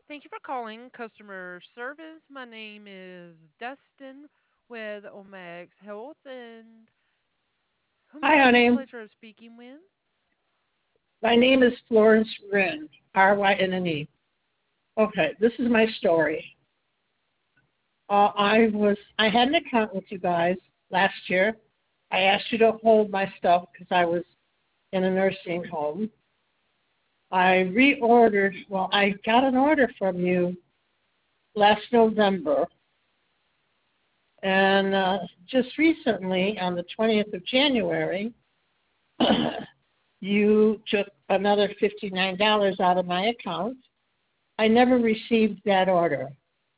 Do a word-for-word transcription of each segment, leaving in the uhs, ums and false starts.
Thank you for calling customer service. My name is Dustin with Omex Health, and whom do Hi, I have the honey. pleasure of speaking with? My name is Florence Ryn, R Y N N E. Okay, this is my story. Uh, I was I had an account with you guys last year. I asked you to hold my stuff because I was in a nursing home. I reordered. Well, I got an order from you last November, and uh, just recently, on the twentieth of January, you took another fifty-nine dollars out of my account. I never received that order.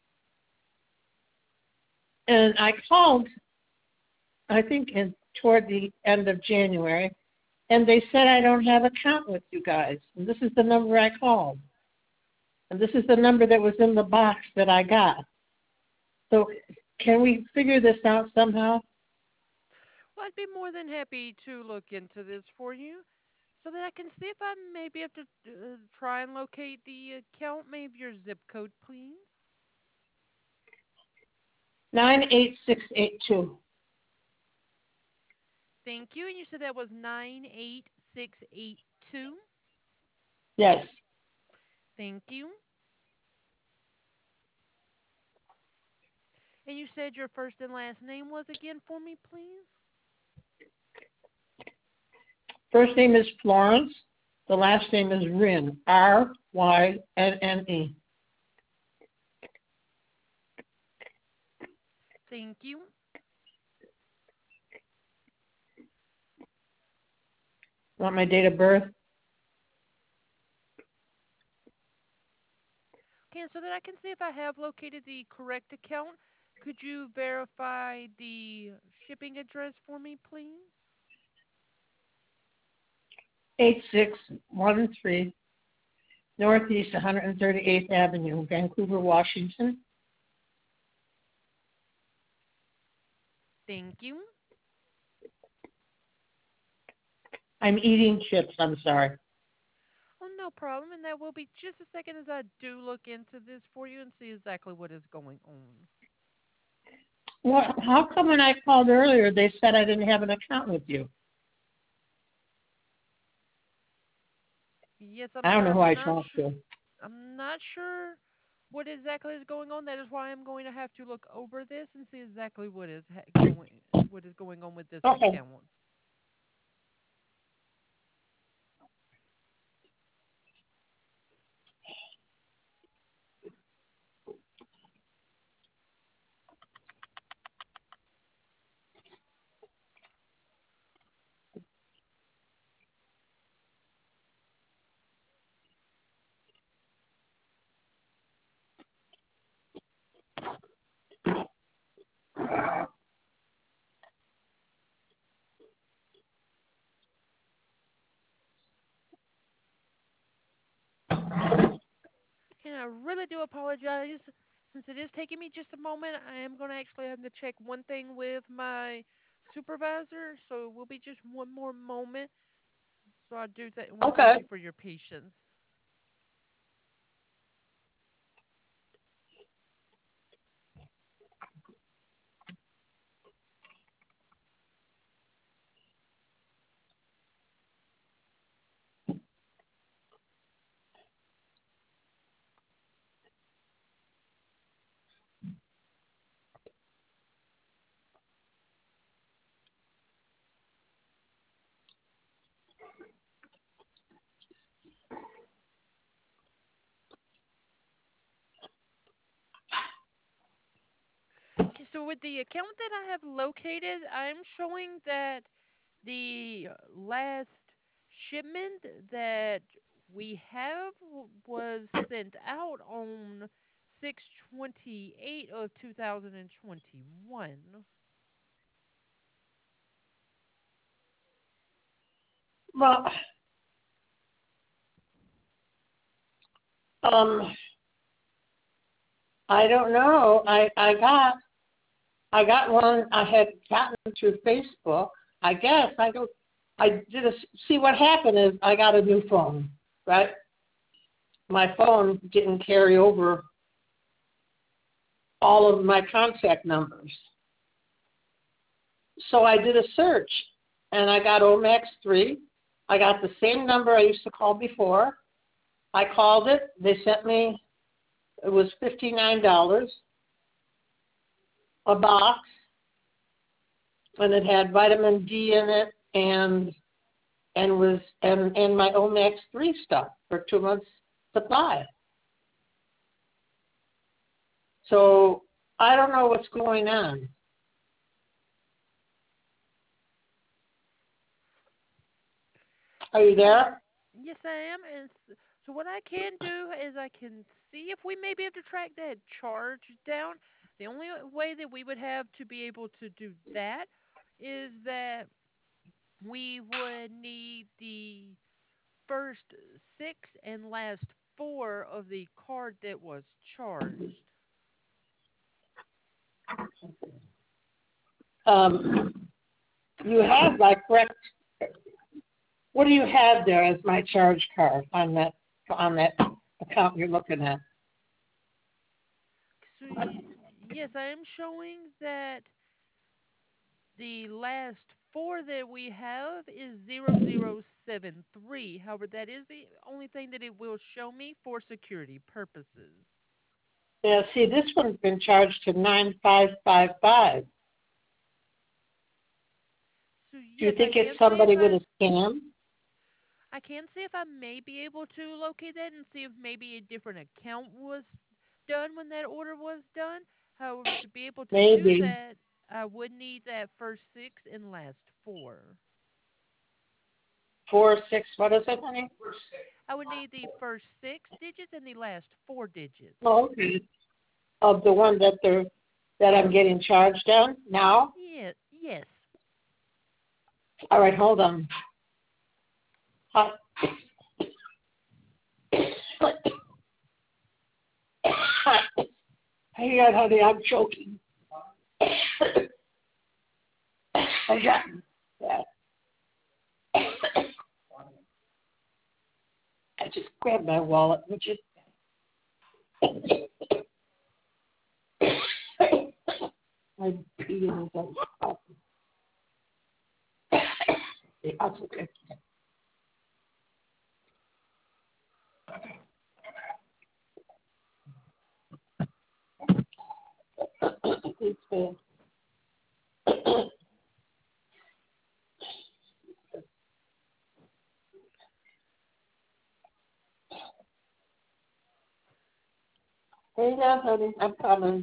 And I called, I think, in, toward the end of January, and they said I don't have an account with you guys. And this is the number I called. And this is the number that was in the box that I got. So can we figure this out somehow? Well, I'd be more than happy to look into this for you so that I can see if I may be able to uh, try and locate the account. Maybe your zip code, please. nine eight six eight two. Thank you. And you said that was nine eight six eight two. Yes. Thank you. And you said your first and last name was again for me, please? First name is Florence. The last name is Ryn, R Y N N E. Thank you. Want my date of birth? Okay, so that I can see if I have located the correct account, could you verify the shipping address for me, please? eight six one three Northeast one hundred thirty-eighth Avenue, Vancouver, Washington. Thank you. I'm eating chips. I'm sorry. Oh, no problem, and that will be just a second as I do look into this for you and see exactly what is going on. Well, how come when I called earlier they said I didn't have an account with you? Yes, I'm I don't sorry, know who I'm I not talked sure. to. I'm not sure what exactly is going on. That is why I'm going to have to look over this and see exactly what is ha- going what is going on with this Okay. account. And I really do apologize. Since it is taking me just a moment, I am going to actually have to check one thing with my supervisor. So it will be just one more moment. So I do th- want to thank Okay. you for your patience. Okay, so with the account that I have located, I'm showing that the last shipment that we have w- was sent out on six twenty-eight of two thousand twenty-one. Well, um, I don't know. I I got I got one. I had gotten through Facebook. I guess I don't. I did a, see what happened is I got a new phone, right? my phone didn't carry over all of my contact numbers. So I did a search and I got Omax three. I got the same number I used to call before. I called it. They sent me, it was fifty-nine dollars a box, and it had vitamin D in it and and was and, and my Omax three stuff for two months supply. So I don't know what's going on. Are you So, there? yes, I am. And s- so, what I can do is I can see if we may be able to track that charge down. The only way that we would have to be able to do that is that we would need the first six and last four of the card that was charged. Um, you have my correct. What do you have there as my charge card on that on that account you're looking at? So, y- yes, I am showing that the last four that we have is zero zero seven three. However, that is the only thing that it will show me for security purposes. Yeah, see, this one's been charged to nine five five five. So Do you yes, I think it's can see if somebody with I a scam? I can see if I may be able to locate that and see if maybe a different account was done when that order was done. However, to be able to do Maybe that, I would need that first six and last four. four six. What is it, honey? I would need the first six digits and the last four digits. Oh, okay. Of the one that they're that I'm getting charged on now. Yeah, yes. All right, hold on. Hi. Hang on, honey, I'm choking. I got that. I just grabbed my wallet, would you? I'm peeing myself. That's okay. It's bad. Hang on, honey, I'm coming.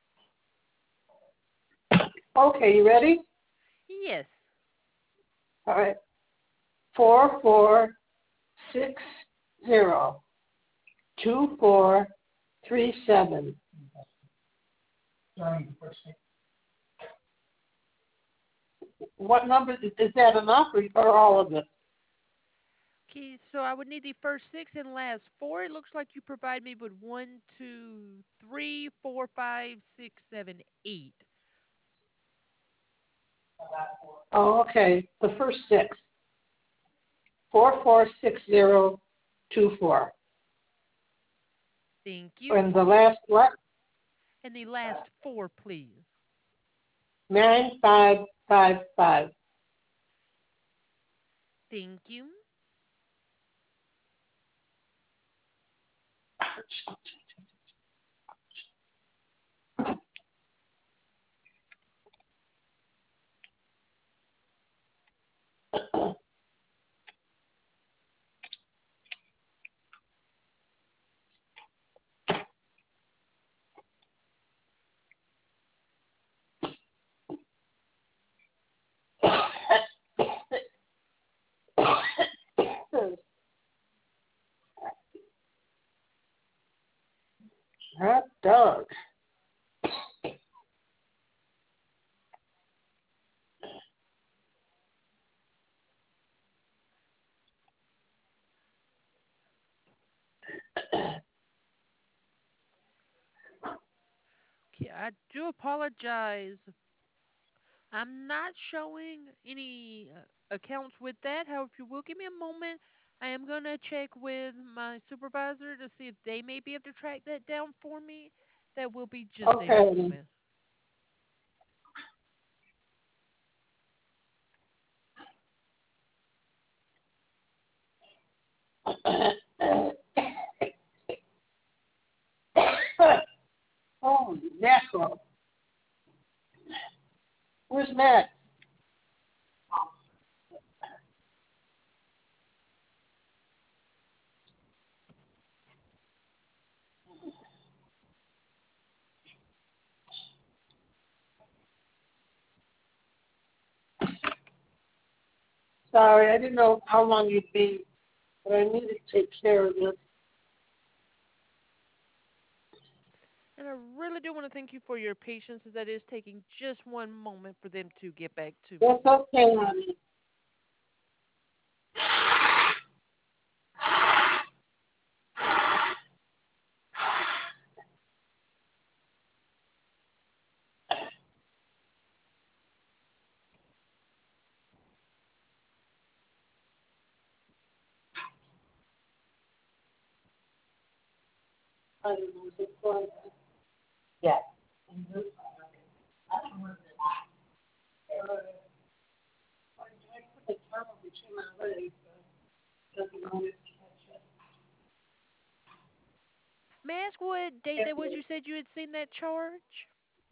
Okay, you ready? Yes. All right. Four four six zero two four three seven. What number is is that enough or, or all of it? Okay, so I would need the first six and last four. It looks like you provide me with one, two, three, four, five, six, seven, eight. Oh, okay. The first six. Four four six zero two four. Thank you. And the last what? And the last four, please. Nine five five five. Thank you. Hot dog. Okay, I do apologize. I'm not showing any uh, accounts with that. However, if you will give me a moment, I am going to check with my supervisor to see if they may be able to track that down for me. That will be just a Okay. moment. Holy mackerel. Where's Matt? Sorry, I didn't know how long you'd be, but I need to take care of this. And I really do want to thank you for your patience, as that is taking just one moment for them to get back to That's me. okay, honey. I don't know, is it fun? Yeah. Mhm. I don't know. Uh, I I put the thermal between my legs, so it doesn't always catch it. May I ask what date that was you said you had seen that charge?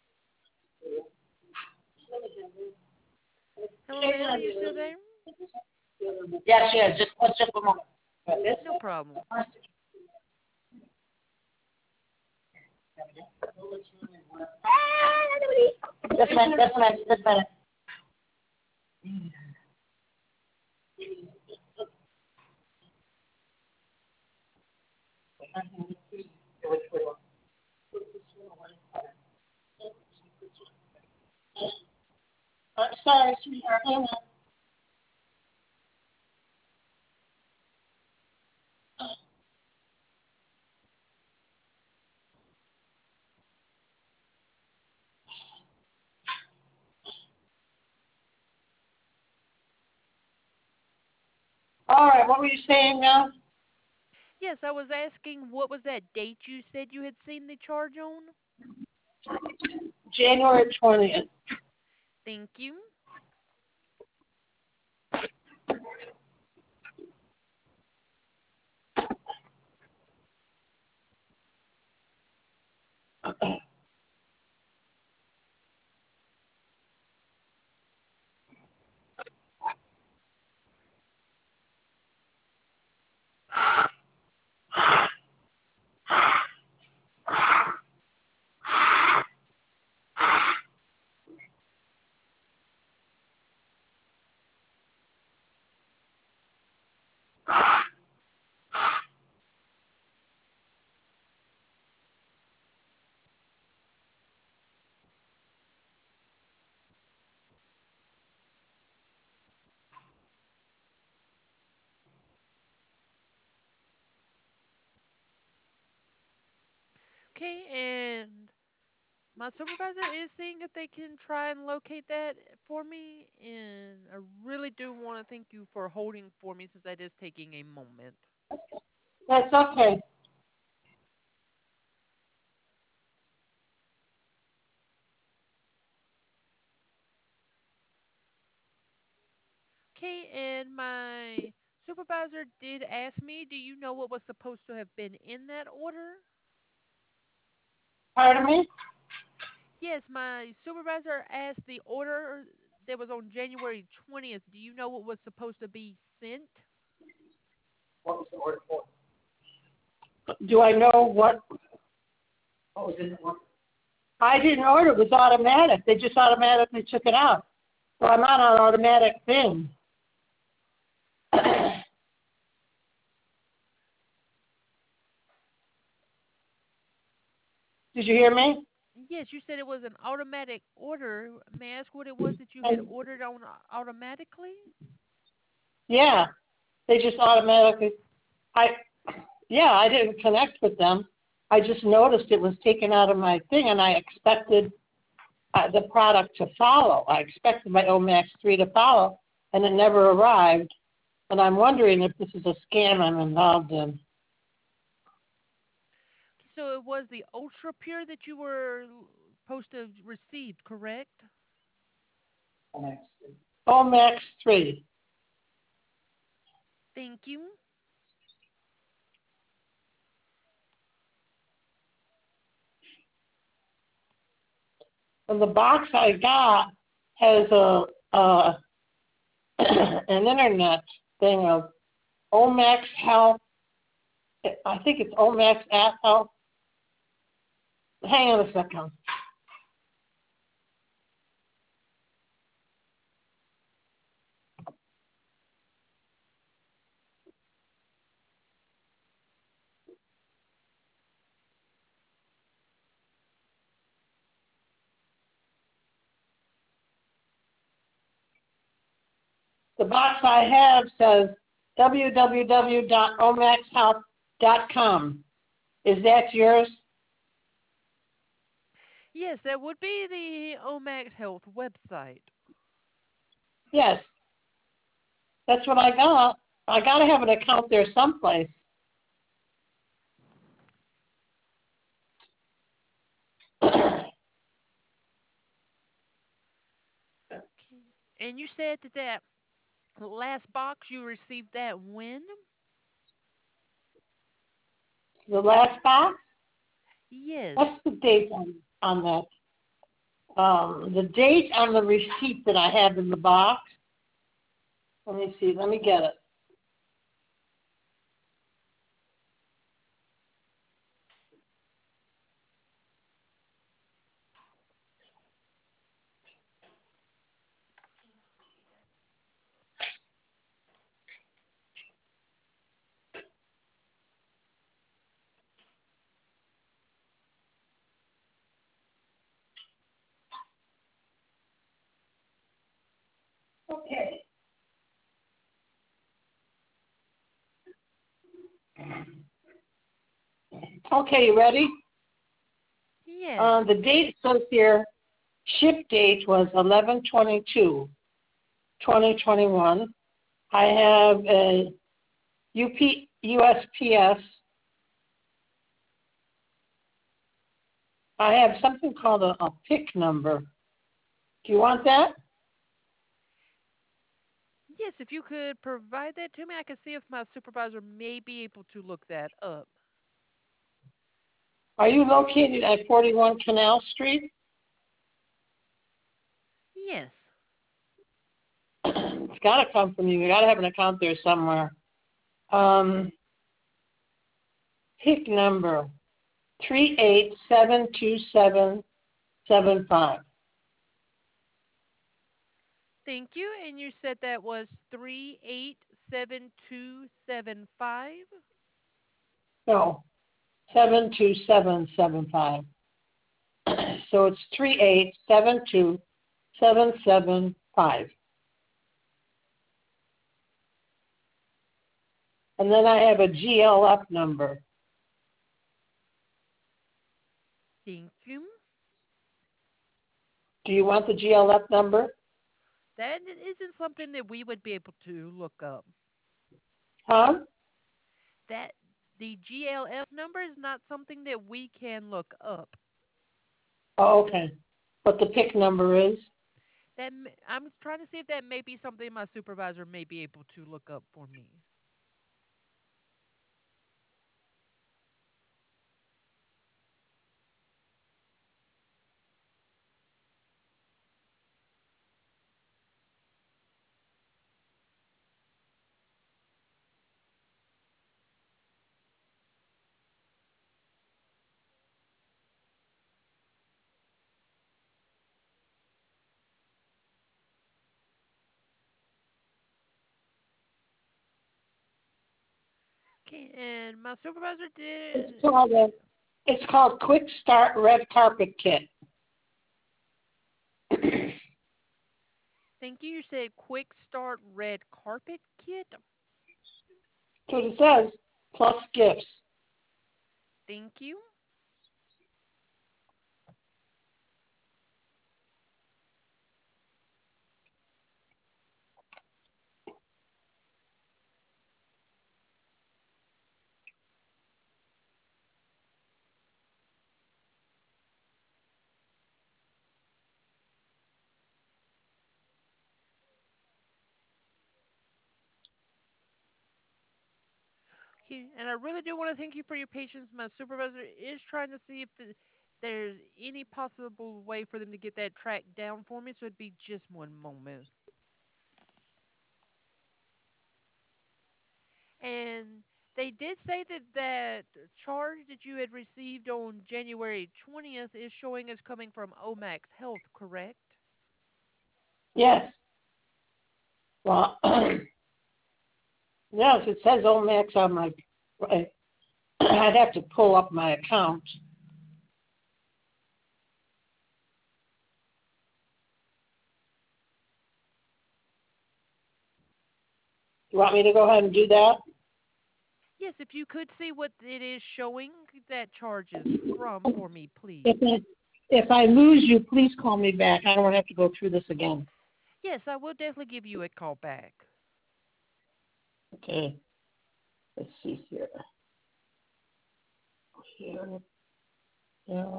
Hello, Hang ma'am, are on, you still Lily. there? Yes, yes, just, just a moment. Got this? No problem. Just a minute, just a minute, just a minute. I'm sorry, sweetheart. Hang on. All right, what were you saying now? Yes, I was asking what was that date you said you had seen the charge on? January twentieth. Thank you. Okay, and my supervisor is seeing if they can try and locate that for me, and I really do want to thank you for holding for me since that is taking a moment. That's okay. Okay, and my supervisor did ask me, do you know what was supposed to have been in that order? Pardon me? Yes, my supervisor asked the order that was on January twentieth. Do you know what was supposed to be sent? What was the order for? Do I know what? What was in the order? I didn't order. It was automatic. They just automatically took it out. So I'm not on automatic thing. Did you hear me? Yes, you said it was an automatic order. May I ask what it was that you had And ordered on automatically? yeah, they just automatically. I yeah, I didn't connect with them. I just noticed it was taken out of my thing, and I expected uh, the product to follow. I expected my Omax three to follow, and it never arrived. and I'm wondering if this is a scam I'm involved in. So it was the Ultra Pure that you were supposed to have received, correct? Omax three. Thank you. And the box I got has a, uh, an internet thing of Omax Health. I think it's Omax at Health. Hang on a second. The box I have says w w w dot omax health dot com. Is that yours? Yes, that would be the Omax Health website. Yes, that's what I got. I got to have an account there someplace. Okay. And you said that that last box you received that when? The last box? Yes. What's the date on, on that? Um, the date on the receipt that I have in the box. Let me see. Let me get it. Okay. Okay, you ready? Yes. Uh, the date says here, ship date was eleven twenty-two, twenty twenty-one. I have a U P, U S P S. I have something called a, a P I C number. Do you want that? Yes, if you could provide that to me, I can see if my supervisor may be able to look that up. Are you located at forty-one Canal Street? Yes. It's got to come from you. You got to have an account there somewhere. Um, P I C number three eight seven two seven seven five. Thank you. And you said that was three eight seven two seven five. No, seven two seven seven five. So it's three eight seven two seven seven five. And then I have a G L F number. Thank you. Do you want the G L F number? That isn't something that we would be able to look up. Huh? That the G L F number is not something that we can look up. Oh, okay. What the P I C number is? That m- I'm trying to see if that may be something my supervisor may be able to look up for me. Okay, and my supervisor It's did. called a, it's called Quick Start Red Carpet Kit. Thank you. You said Quick Start Red Carpet Kit. So it says plus gifts. Thank you. Okay, and I really do want to thank you for your patience. My supervisor is trying to see if the, there's any possible way for them to get that track down for me, so it'd be just one moment. And they did say that that charge that you had received on January twentieth is showing as coming from Omax Health, correct? Yes. Well, yes, it says Omax on my. Right. I'd have to pull up my account. You want me to go ahead and do that? Yes, if you could see what it is showing that charge is from for me, If please. I, if I lose you, please call me back. I don't want to have to go through this again. Yes, I will definitely give you a call back. Okay. Let's see here. Here. Yeah.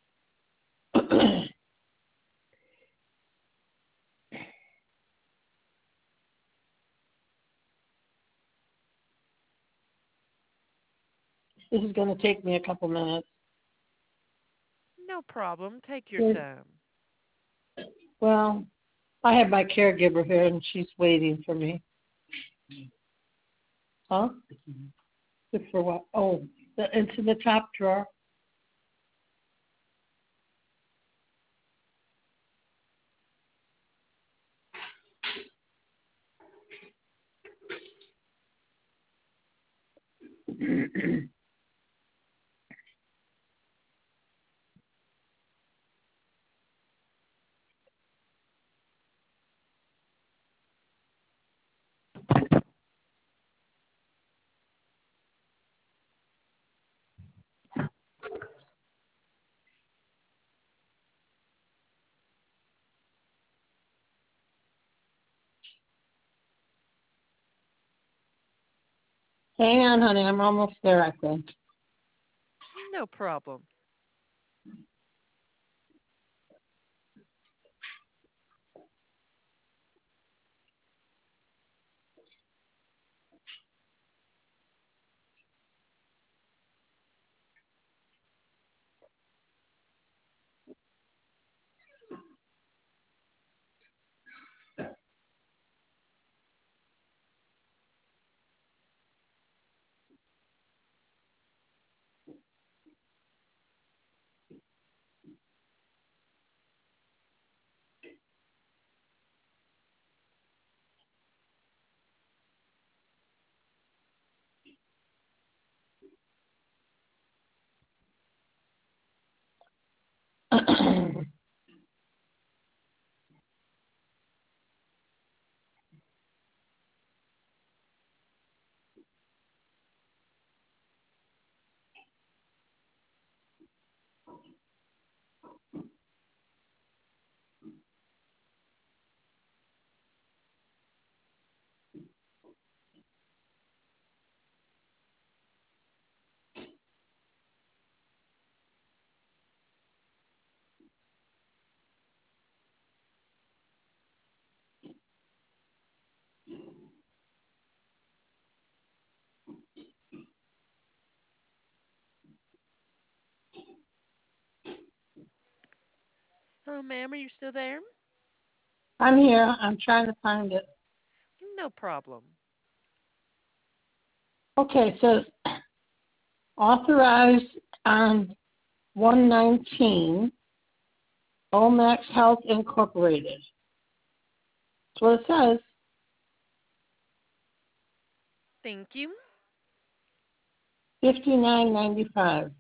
This is going to take me a couple minutes. No problem. Take your time. Well, I have my caregiver here, and she's waiting for me. Huh? Good for what? Oh, the, into the top drawer. Hang on, honey. I'm almost there, I think. No problem. Hello, ma'am. Are you still there? I'm here. I'm trying to find it. No problem. Okay, it says authorized on one nineteen, Omax Health Incorporated. That's what it says. Thank you. fifty-nine ninety-five.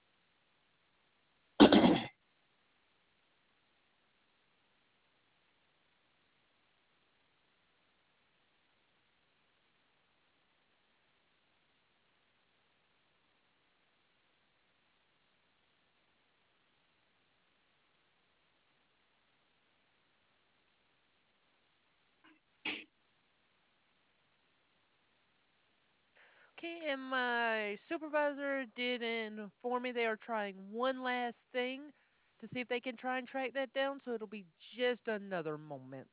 Okay, and my supervisor did inform me they are trying one last thing to see if they can try and track that down, so it'll be just another moment.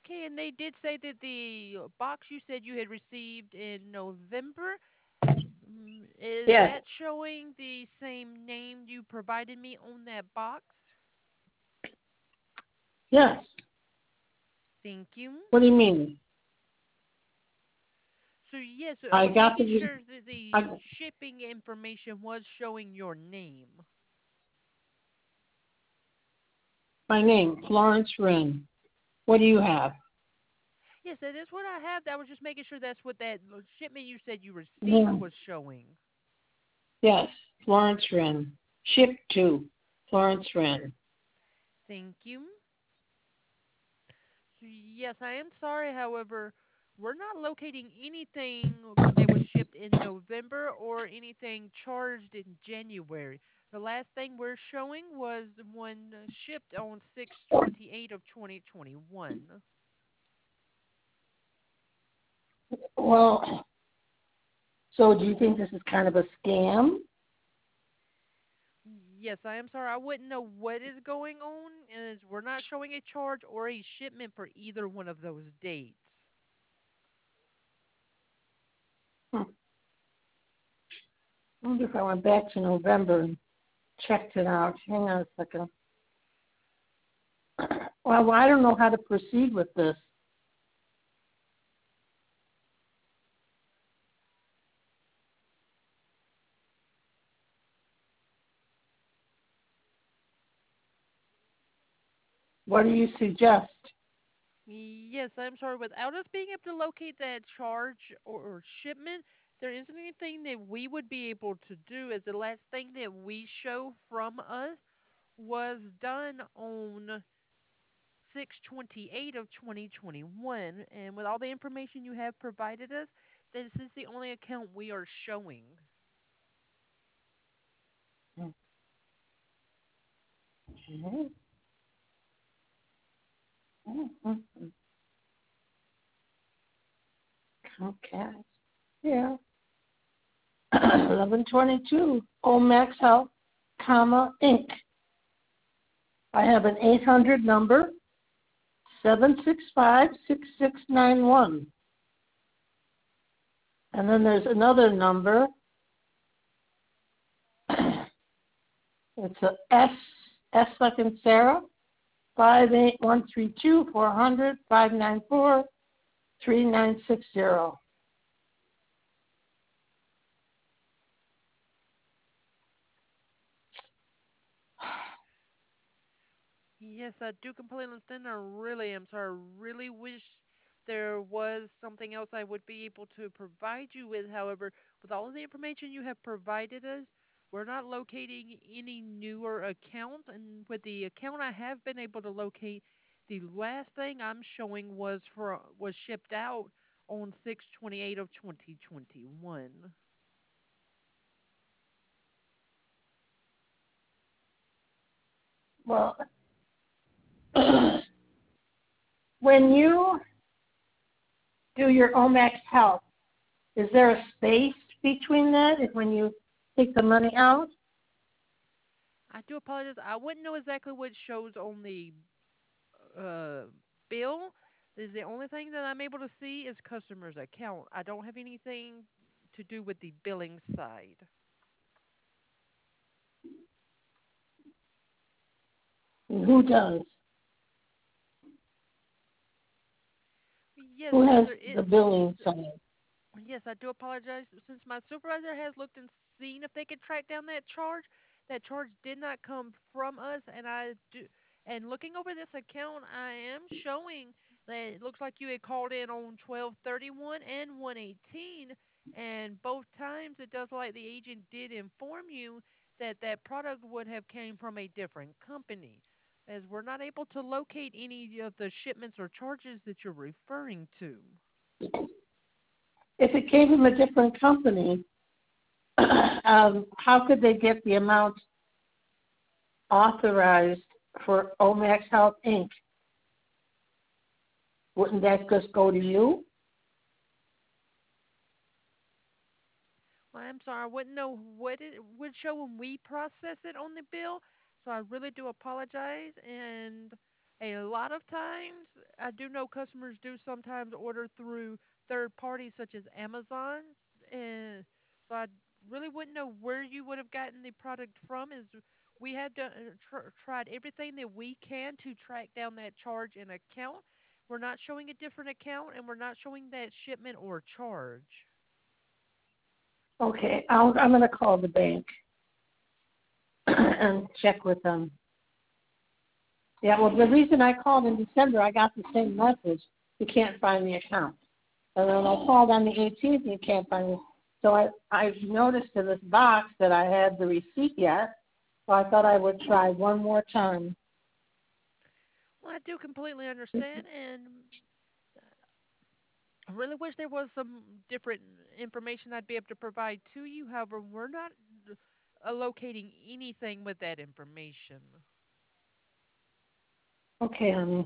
Okay, and they did say that the box you said you had received in November, mm, is Yes, that showing the same name you provided me on that box? yes. Thank you. What do you mean? So yes, I I was got making the, sure that the I, shipping information was showing your name. my name, Florence Wren. What do you have? Yes, that is what I have. I was just making sure that's what that l- shipment you said you received Yeah. was showing. Yes, Florence Wren. Ship to Florence Wren. Thank you. So yes, I am sorry. However, we're not locating anything that was shipped in November or anything charged in January. The last thing we're showing was the one uh, shipped on six twenty-eight of twenty twenty-one. Well, so do you think this is kind of a scam? Yes, I am sorry. I wouldn't know what is going on, as we're not showing a charge or a shipment for either one of those dates. Hmm. I wonder if I went back to November and checked it out. Hang on a second. Well, I don't know how to proceed with this. What do you suggest? Yes, I'm sorry. Without us being able to locate that charge or, or shipment, there isn't anything that we would be able to do, as the last thing that we show from us was done on six twenty-eight of twenty twenty-one. And with all the information you have provided us, this is the only account we are showing. Okay. Okay. Yeah. eleven twenty-two. Omax Health, comma, Inc. I have an eight hundred number, seven six five, six six nine one. And then there's another number. It's a S, S like in Sarah, five eight one three two four hundred five nine four three nine six zero. Yes, I do completely understand. I really am sorry. I really wish there was something else I would be able to provide you with. However, with all of the information you have provided us, we're not locating any newer account. And with the account I have been able to locate, the last thing I'm showing was for was shipped out on six twenty-eight of twenty twenty-one. Well, when you do your Omax Health, is there a space between that if when you take the money out? I do apologize. I wouldn't know exactly what shows on the uh, bill is the only thing that I'm able to see is customer's account. I don't have anything to do with the billing side. Who does? Yes, Who since has there is, the billing side? yes, I do apologize. Since my supervisor has looked and seen if they could track down that charge, that charge did not come from us, and I do. And looking over this account, I am showing that it looks like you had called in on twelve thirty-one and one eighteen, and both times it does look like the agent did inform you that that product would have came from a different company, as we're not able to locate any of the shipments or charges that you're referring to. If it came from a different company, um, how could they get the amount authorized for Omax Health Incorporated? Wouldn't that just go to you? Well, I'm sorry, I wouldn't know what it would show when we process it on the bill, so I really do apologize. And A lot of times, I do know customers do sometimes order through third parties such as Amazon, and so I really wouldn't know where you would have gotten the product from. Is we have done, uh, tr- tried everything that we can to track down that charge and account. We're not showing a different account, and we're not showing that shipment or charge. Okay, I'll, I'm going to call the bank and check with them. Yeah, well, the reason I called in December, I got the same message. You can't find the account. And then I called on the eighteenth, and you can't find it. So I, I noticed in this box that I had the receipt yet, so I thought I would try one more time. Well, I do completely understand, and I really wish there was some different information I'd be able to provide to you. However, we're not uh, locating anything with that information. Okay, honey.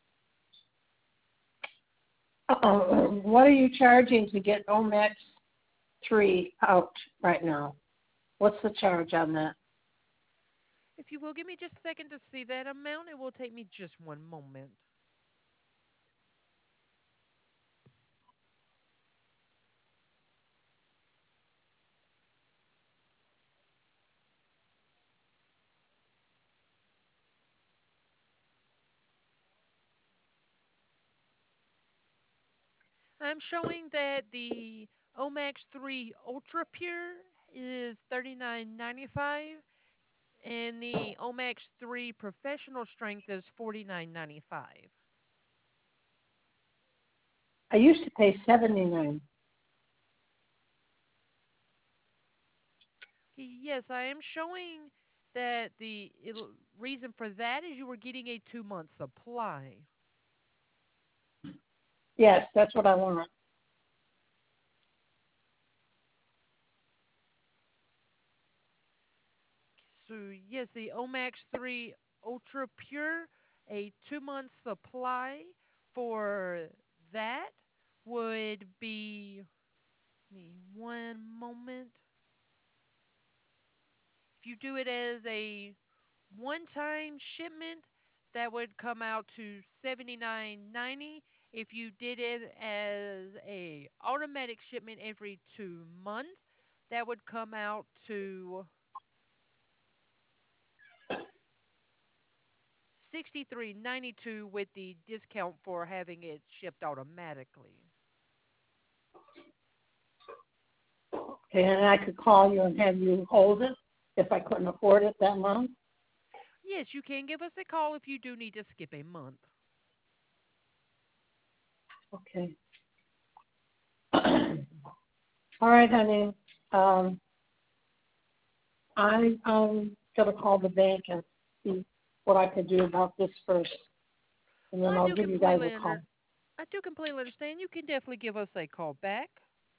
Uh-oh. What are you charging to get Omex three out right now? What's the charge on that? If you will give me just a second to see that amount, it will take me just one moment. I'm showing that the Omax three Ultra Pure is thirty-nine ninety-five and the Omax three Professional Strength is forty-nine ninety-five. I used to pay seventy-nine. Yes, I am showing that the il- reason for that is you were getting a two month supply. Yes, that's what I want. So, yes, the Omax three Ultra Pure, a two month supply for that would be, me one moment. If you do it as a one time shipment, that would come out to seventy-nine ninety. If you did it as a automatic shipment every two months, that would come out to sixty-three ninety-two with the discount for having it shipped automatically. And I could call you and have you hold it if I couldn't afford it that month. Yes, you can give us a call if you do need to skip a month. Okay. All right, honey. Um, I, I'm going to call the bank and see what I can do about this first, and Well, then I I'll do give you guys completely a call. under I do completely understand. You can definitely give us a call back.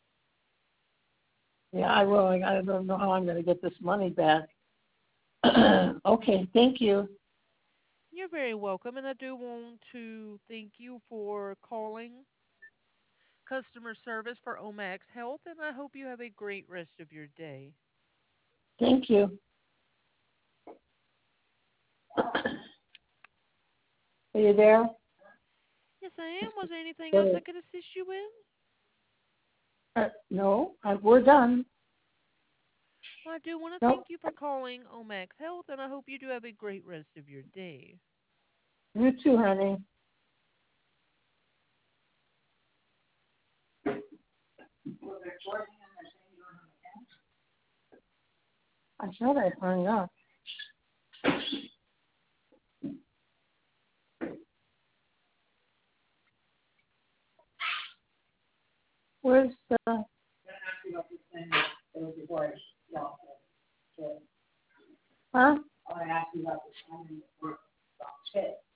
Yeah, I will. I I don't know how I'm going to get this money back. Okay, thank you. You're very welcome, and I do want to thank you for calling customer service for Omax Health, and I hope you have a great rest of your day. Thank you. Are you there? Yes, I am. Was there anything else I Good. could assist you with? Uh, no, I, we're done. Well, I do want to Nope. thank you for calling Omax Health, and I hope you do have a great rest of your day. You too, honey. I thought I hung up. Where's the? Huh?